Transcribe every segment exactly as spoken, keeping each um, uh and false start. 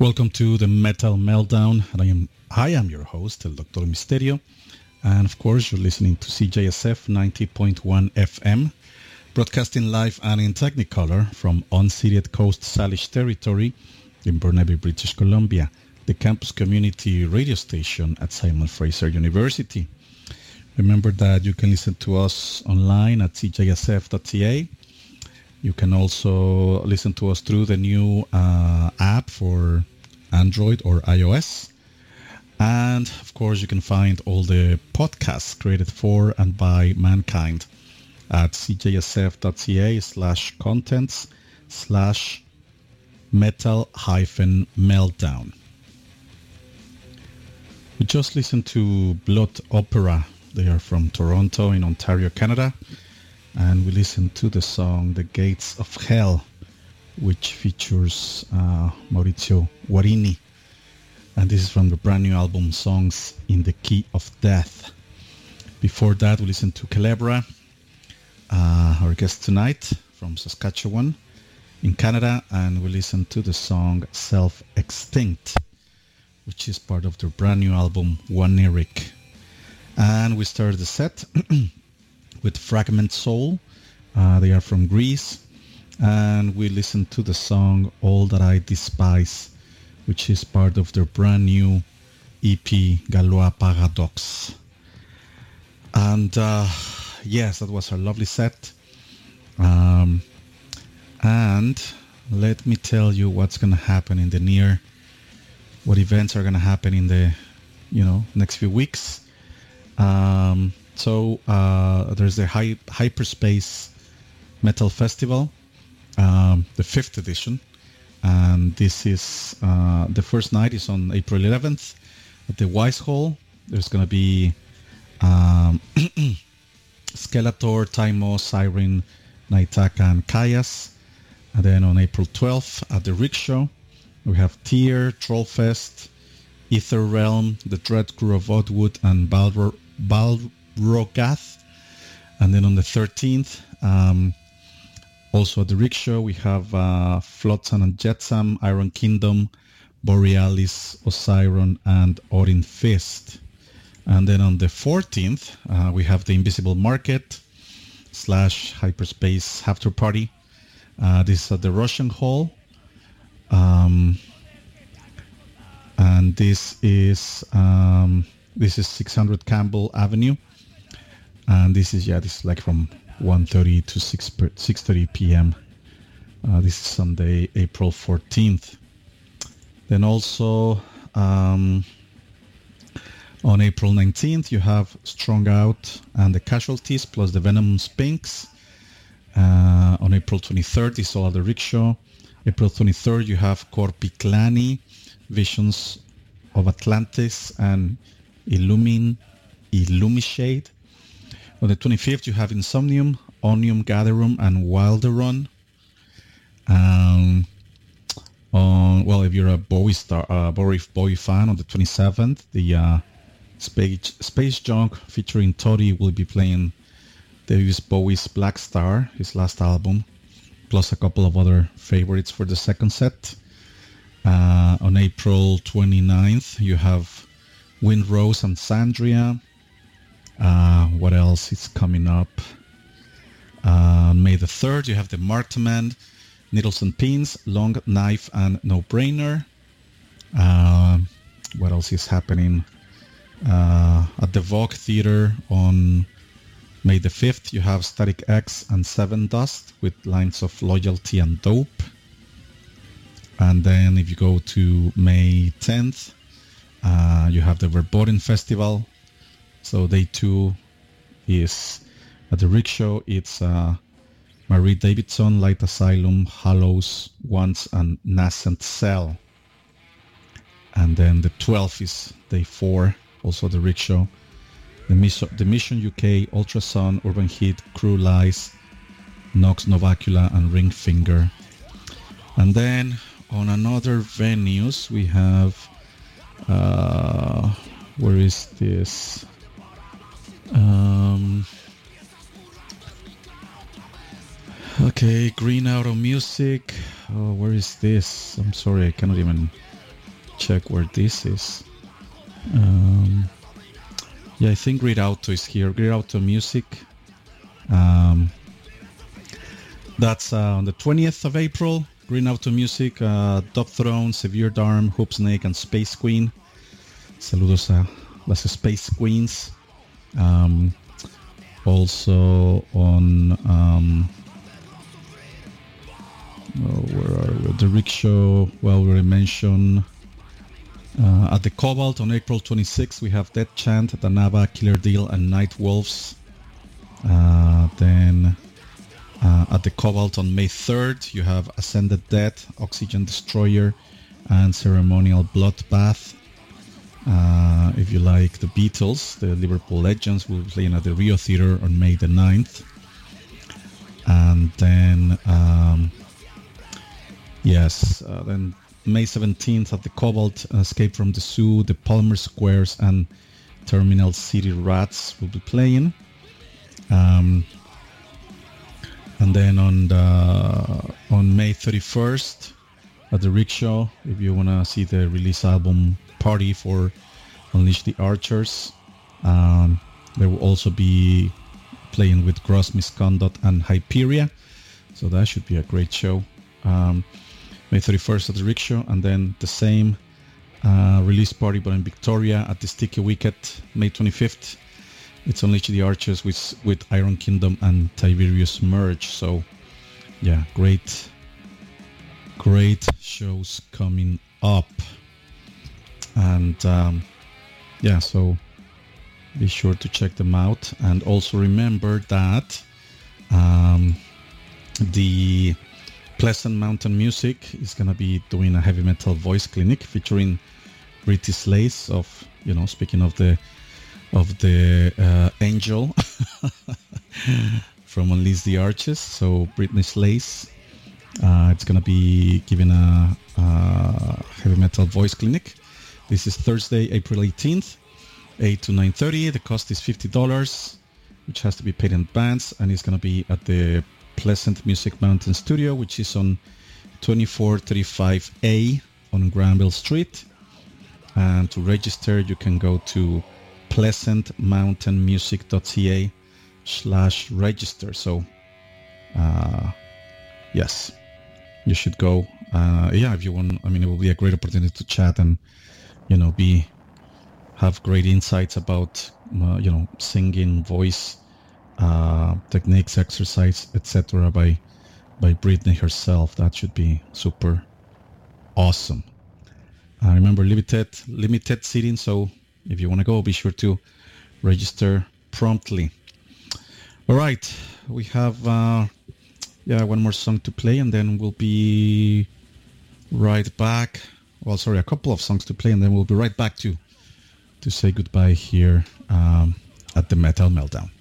Welcome to the Metal Meltdown, and I am I am your host, El Doctor Misterio, and of course you're listening to C J S F ninety point one F M, broadcasting live and in Technicolor from unceded Coast Salish territory in Burnaby, British Columbia, the campus community radio station at Simon Fraser University. Remember that you can listen to us online at c j s f dot c a. You can also listen to us through the new uh, app for Android or iOS. And of course, you can find all the podcasts created for and by mankind at c j s f dot c a slash contents slash metal hyphen meltdown. We just listened to Blood Opera. They are from Toronto in Ontario, Canada. And we listened to the song The Gates of Hell, which features uh, Maurizio Guarini. And this is from the brand new album Songs in the Key of Death. Before that, we listened to Culebra, uh, our guest tonight from Saskatchewan in Canada. And we listened to the song Self-Extinct, which is part of their brand new album One Eric. And we started the set with Fragment Soul. Uh, they are from Greece. And we listened to the song All That I Despise, which is part of their brand new E P Galois Paradox. And uh, yes, that was our lovely set. Um, and let me tell you what's going to happen in the near, what events are going to happen in the, you know, next few weeks. Um, So uh, there's the Hy- Hyperspace Metal Festival, um, the fifth edition, and this is uh, the first night is on April eleventh at the Wise Hall. There's going to be um, Skeletor, Taimo, Siren, Naitaka, and Kayas. And then on April twelfth at the Rickshaw, we have Tyr, Trollfest, Ether Realm, the Dread Crew of Oddwood, and Balrog. Bal- Rogath. And then on the thirteenth, um, also at the Rickshaw, we have uh, Flotsam and Jetsam, Iron Kingdom, Borealis, Osiron, and Odin Fist. And then on the fourteenth, uh, we have the Invisible Market slash Hyperspace After Party. Uh, this is at the Russian Hall. Um, and this is um, this is six hundred Campbell Avenue. And this is, yeah, this is like from one thirty to six thirty p.m. Uh, this is Sunday, April fourteenth. Then also um, on April nineteenth, you have Strong Out and the Casualties plus the Venomous Pinks. Uh, on April twenty-third, is all at the Rickshaw. April twenty-third, you have Corpiclani, Visions of Atlantis, and Illumin, Illumishade. On the twenty-fifth, you have Insomnium, Onium Gatherum, and Wilderun. Um, on, well, if you're a Bowie star, uh, Bowie, Bowie fan, on the twenty-seventh, the uh, Space, Space Junk featuring Toddy will be playing David Bowie's Black Star, his last album, plus a couple of other favorites for the second set. Uh, on April twenty-ninth, you have Windrose and Sandria. Uh, what else is coming up? Uh, May the third, you have the Martemand, Needles and Pins, Long Knife, and No Brainer. Uh, what else is happening? Uh, at the Vogue Theater on May the fifth, you have Static X and Seven Dust with lines of Loyalty and Dope. And then if you go to May tenth, uh, you have the Verboten Festival. So day two is at the Rickshaw. It's uh, Marie Davidson, Light Asylum, Hallows, Once, and Nascent Cell. And then the twelfth is day four, also the Rickshaw. The Mission, the Mission U K, Ultrason, Urban Heat, Crew Lies, Nox Novacula, and Ringfinger. And then on another venues, we have, uh, where is this? Um, okay, Green Auto Music. Oh, where is this? I'm sorry, I cannot even check where this is. Um, yeah, I think Grid Auto is here. Grid Auto Music. Um, that's uh, on the twentieth of April. Green Auto Music, uh, Dub Throne, Severe Darm, Hoop Snake, and Space Queen. Saludos a las Space Queens. Um, also on um, oh, where are we? The Rickshaw. Well, we already mentioned uh, at the Cobalt on April twenty-sixth. We have Death Chant, Danaba, Killer Deal, and Night Wolves. Uh, then uh, at the Cobalt on May third, you have Ascended Death, Oxygen Destroyer, and Ceremonial Bloodbath. Uh, if you like the Beatles, the Liverpool Legends will be playing at the Rio Theatre on May the ninth. And then, um, yes, uh, then May seventeenth at the Cobalt, Escape from the Zoo, the Palmer Squares, and Terminal City Rats will be playing. Um, and then on the, on May thirty-first at the Rickshaw, if you want to see the release album party for Unleash the Archers, um, there will also be playing with Gross Misconduct and Hyperia, so that should be a great show. um, May thirty-first at the Rickshaw, and then the same uh, release party but in Victoria at the Sticky Wicket, May twenty-fifth. It's Unleash the Archers with, with Iron Kingdom and Tiberius Merge. So yeah, great great shows coming up. And um, yeah, so be sure to check them out. And also remember that um, the Pleasant Mountain Music is going to be doing a heavy metal voice clinic featuring Britty Slays of, you know, speaking of the of the uh, angel from Unleash the Archers. So Britney Slays, uh, it's going to be giving a, a heavy metal voice clinic. This is Thursday, April eighteenth, eight to nine thirty. The cost is fifty dollars, which has to be paid in advance, and it's going to be at the Pleasant Music Mountain Studio, which is on twenty-four thirty-five A on Granville Street. And to register, you can go to pleasant mountain music dot c a slash register. So, uh, yes, you should go. Uh, yeah, if you want, I mean, it will be a great opportunity to chat and, you know, be have great insights about, uh, you know, singing, voice, uh, techniques, exercise, et cetera by by Britney herself. That should be super awesome. Uh, remember, limited limited seating, so if you want to go, be sure to register promptly. All right, we have uh, yeah one more song to play, and then we'll be right back. Well, sorry, a couple of songs to play, and then we'll be right back to to say goodbye here um, at the Metal Meltdown.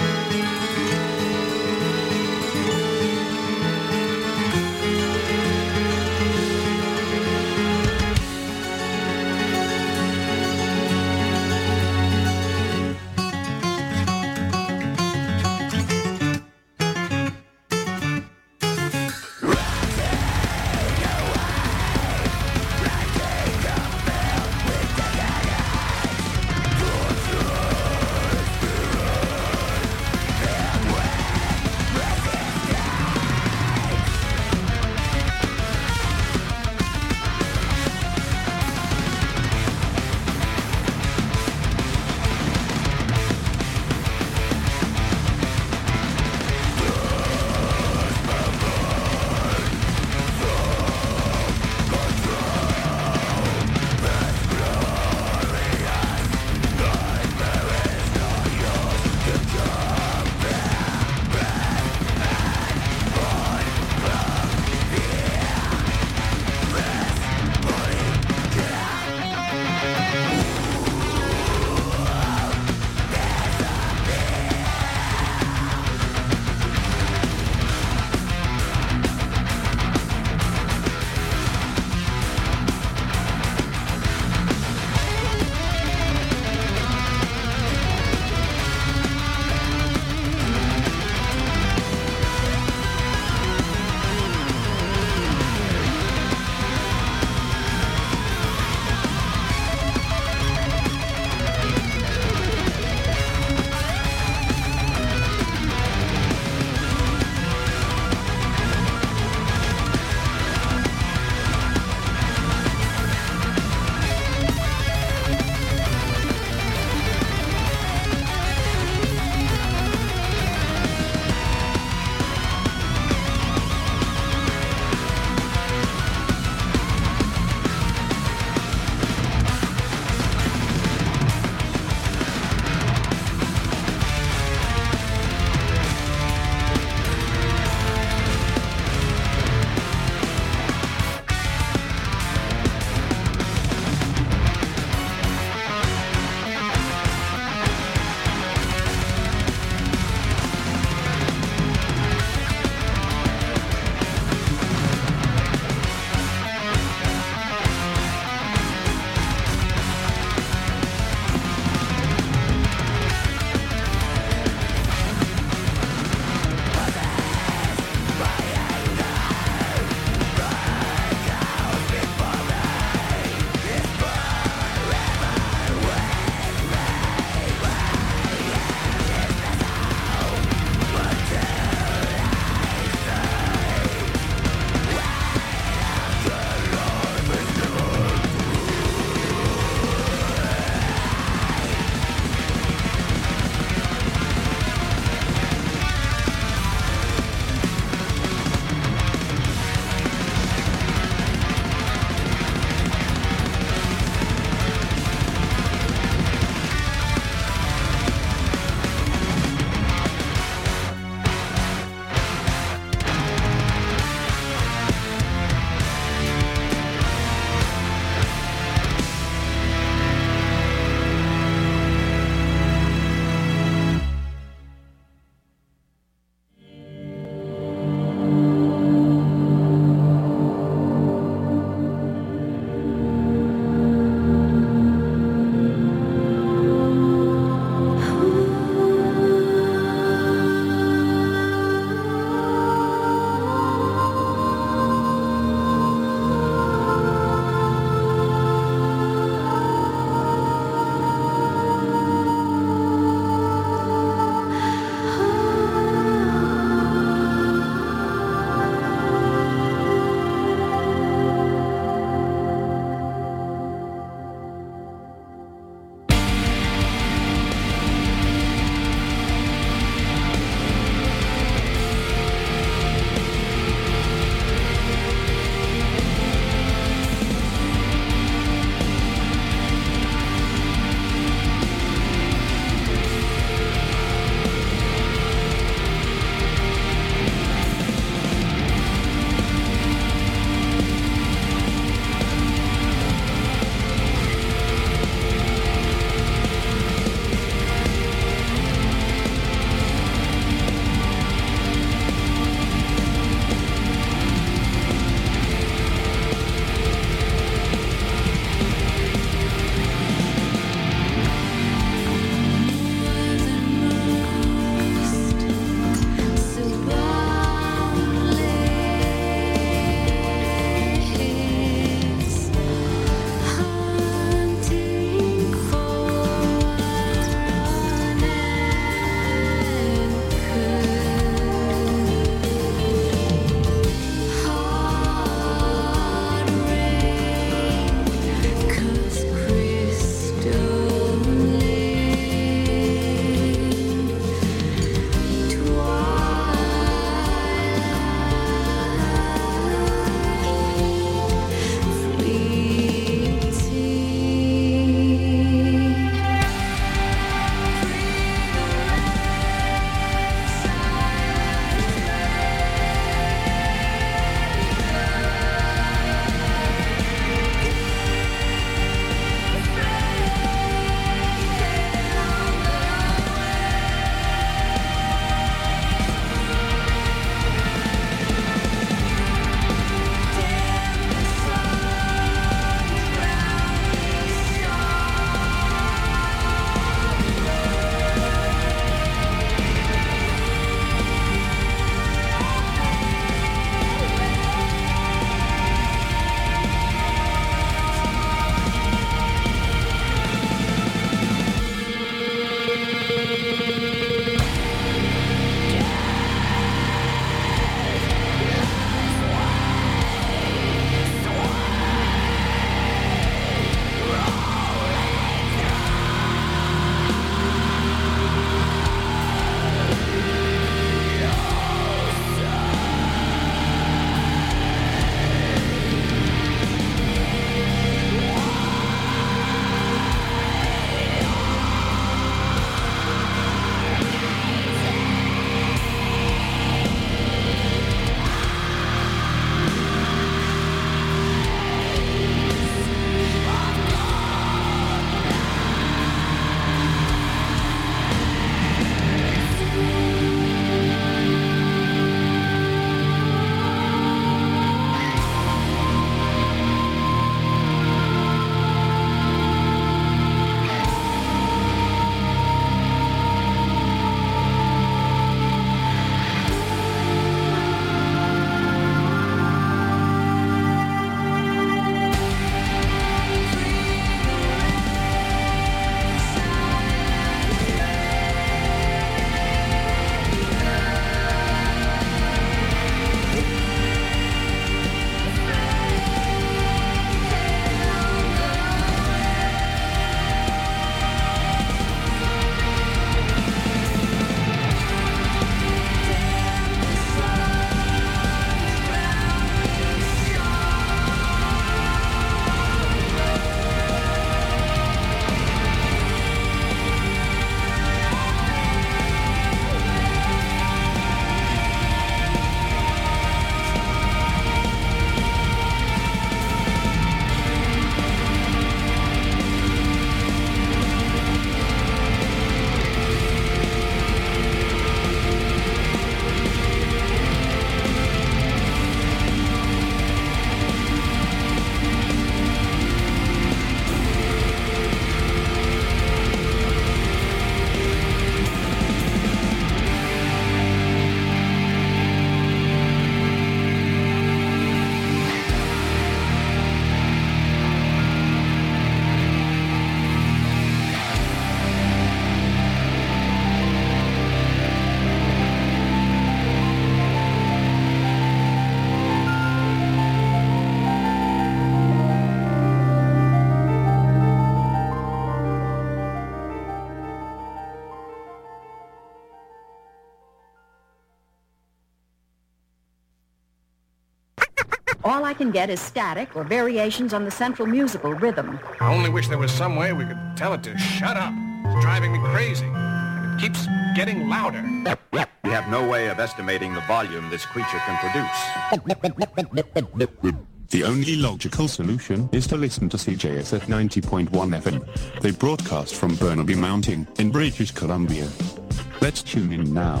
All I can get is static or variations on the central musical rhythm. I only wish there was some way we could tell it to shut up. It's driving me crazy. And it keeps getting louder. We have no way of estimating the volume this creature can produce. The only logical solution is to listen to C J S at ninety point one F M. They broadcast from Burnaby Mountain in British Columbia. Let's tune in now.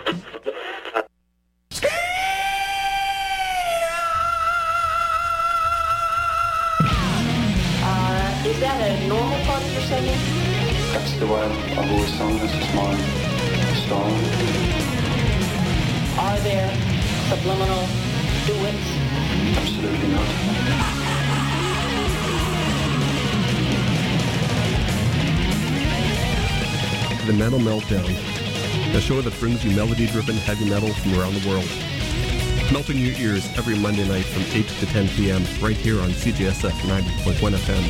Uh, is that a normal part of your singing? That's the way I've, I've always sung. This is my style. Are there subliminal duets? Absolutely not. The Metal Meltdown, a show that brings you melody-driven heavy metal from around the world. Melting your ears every Monday night from eight to ten p.m. right here on C J S F ninety point one F M.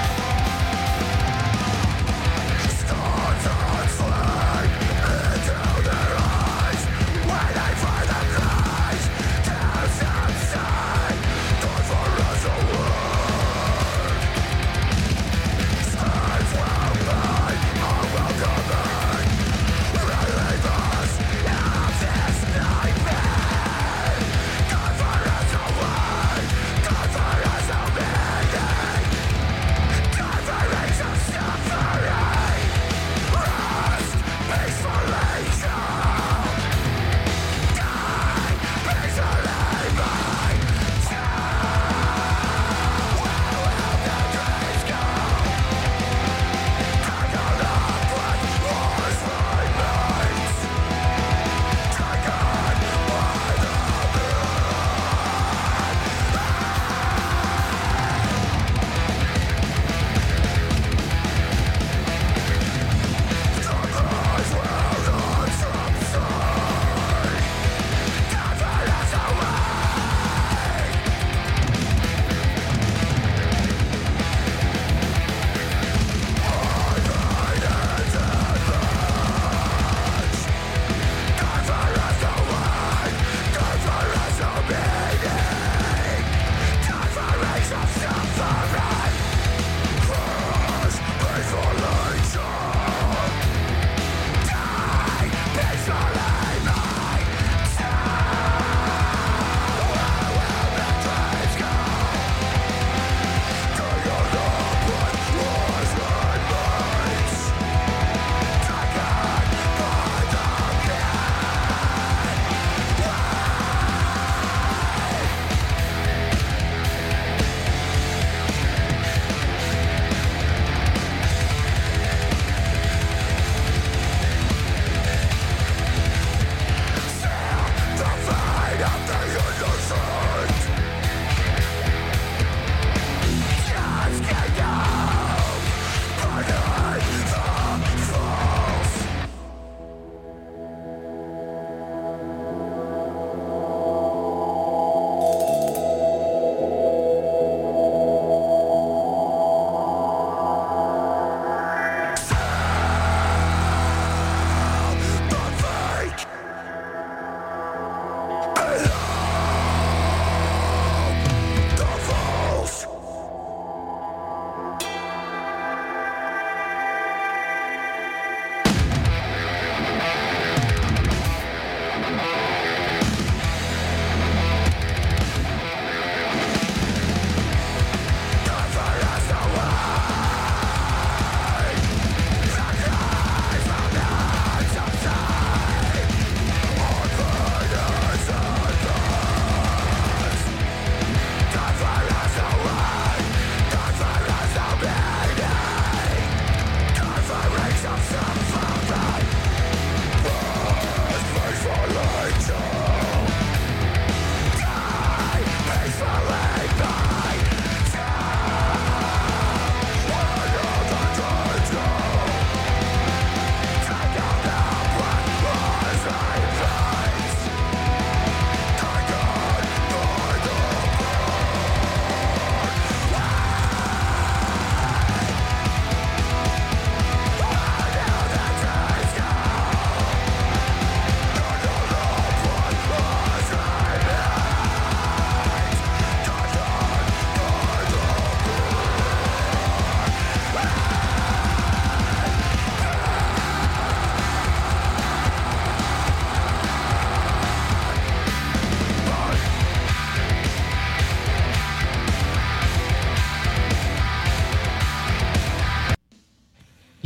Stars are flying,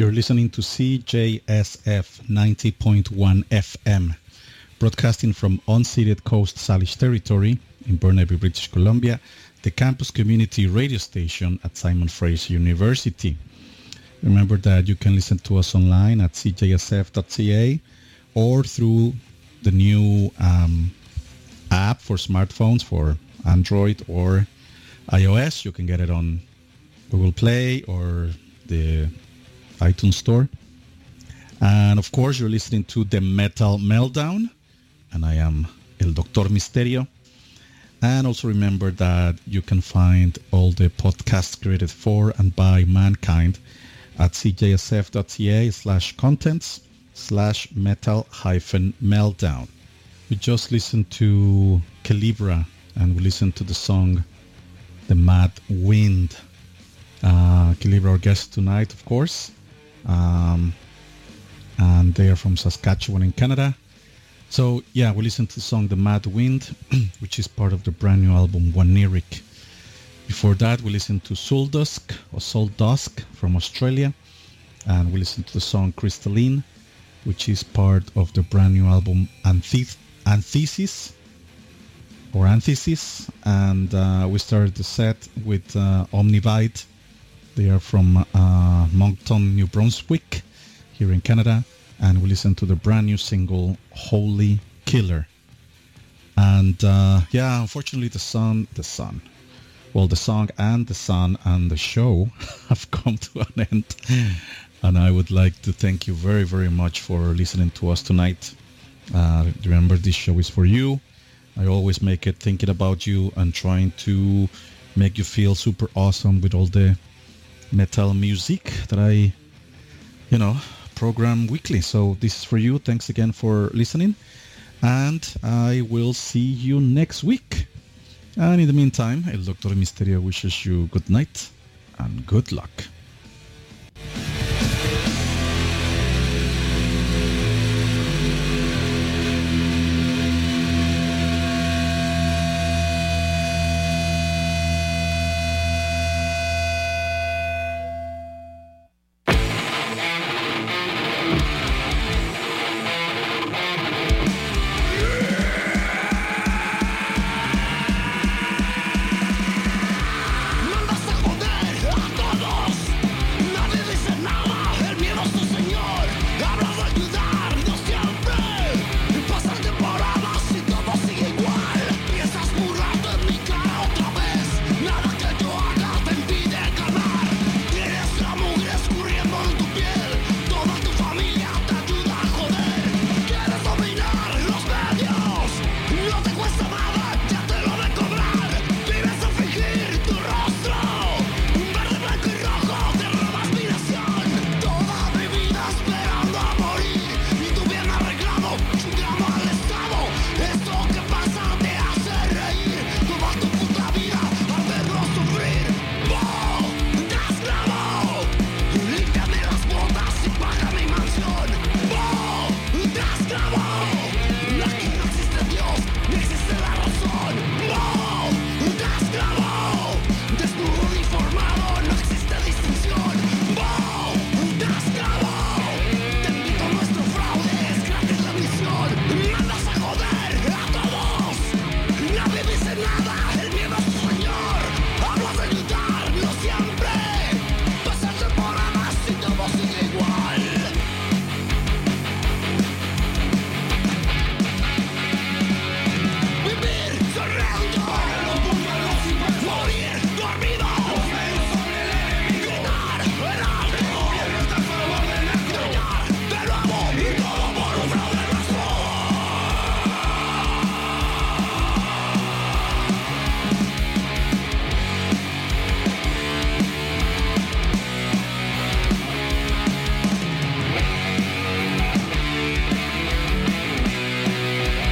You're listening to C J S F ninety point one F M, broadcasting from unceded Coast Salish territory in Burnaby, British Columbia, the campus community radio station at Simon Fraser University. Remember that you can listen to us online at c j s f dot c a or through the new um, app for smartphones for Android or iOS. You can get it on Google Play or the iTunes Store. And of course, you're listening to the Metal Meltdown, and I am El Doctor Misterio. And also remember that you can find all the podcasts created for and by mankind at c j s f dot c a slash contents slash metal hyphen meltdown. We just listened to Calibra, and we listened to the song The Mad Wind. Uh, Calibra, our guest tonight, of course. Um, and they are from Saskatchewan in Canada. So yeah, we listened to the song The Mad Wind, which is part of the brand new album Waneric. Before that, we listened to Soul Dusk or Soul Dusk from Australia, and we listened to the song Crystalline, which is part of the brand new album Antith- Antithesis or Antithesis. And uh, we started the set with uh, Omnivide. They are from uh, Moncton, New Brunswick, here in Canada, and we listened to the brand new single Holy Killer. And uh, yeah, unfortunately, the sun, the sun, well, the song and the sun and the show have come to an end. And I would like to thank you very, very much for listening to us tonight. Uh, remember, this show is for you. I always make it thinking about you and trying to make you feel super awesome with all the metal music that I, you know, program weekly. So this is for you. Thanks again for listening, and I will see you next week. And in the meantime, El Doctor Misterio wishes you good night and good luck.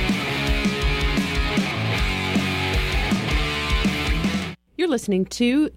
Listening to